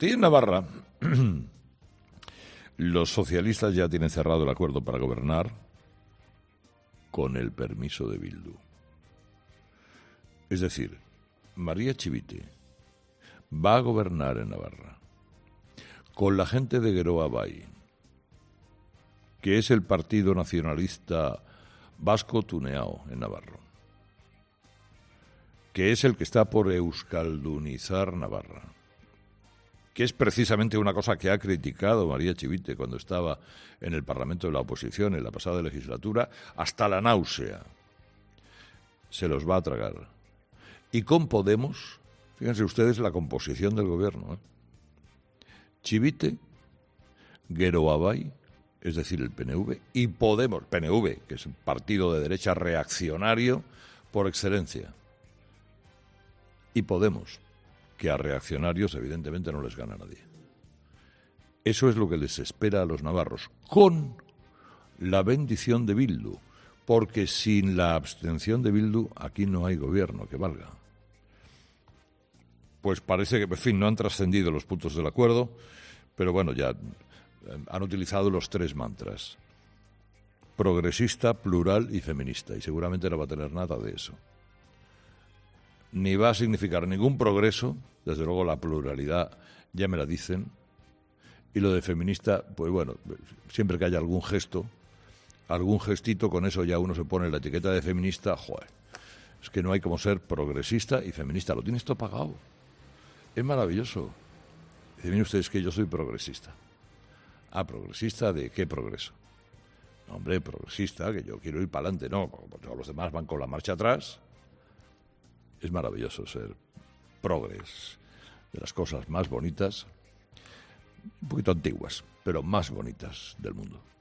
En Navarra, los socialistas ya tienen cerrado el acuerdo para gobernar con el permiso de Bildu. Es decir, María Chivite va a gobernar en Navarra con la gente de Geroa Bai, que es el partido nacionalista vasco tuneado en Navarra, que es el que está por euskaldunizar Navarra, que es precisamente una cosa que ha criticado María Chivite cuando estaba en el Parlamento de la oposición en la pasada legislatura, hasta la náusea. Se los va a tragar. Y con Podemos, fíjense ustedes la composición del gobierno, Chivite, Geroa Bai, es decir, el PNV, y Podemos, PNV, que es un partido de derecha reaccionario por excelencia, y Podemos, que a reaccionarios evidentemente no les gana nadie. Eso es lo que les espera a los navarros, con la bendición de Bildu, porque sin la abstención de Bildu aquí no hay gobierno que valga. Pues parece que, en fin, no han trascendido los puntos del acuerdo, pero bueno, ya han utilizado los tres mantras: progresista, plural y feminista, y seguramente no va a tener nada de eso. Ni va a significar ningún progreso, desde luego la pluralidad ya me la dicen, y lo de feminista, pues bueno, siempre que haya algún gestito, con eso ya uno se pone la etiqueta de feminista. Joder, es que no hay como ser progresista y feminista, lo tienes todo pagado. Es maravilloso. Dice, miren ustedes que yo soy progresista. Ah, ¿progresista de qué progreso? No, hombre, progresista, que yo quiero ir para adelante, no, todos los demás van con la marcha atrás. Es maravilloso ser progres, de las cosas más bonitas, un poquito antiguas, pero más bonitas del mundo.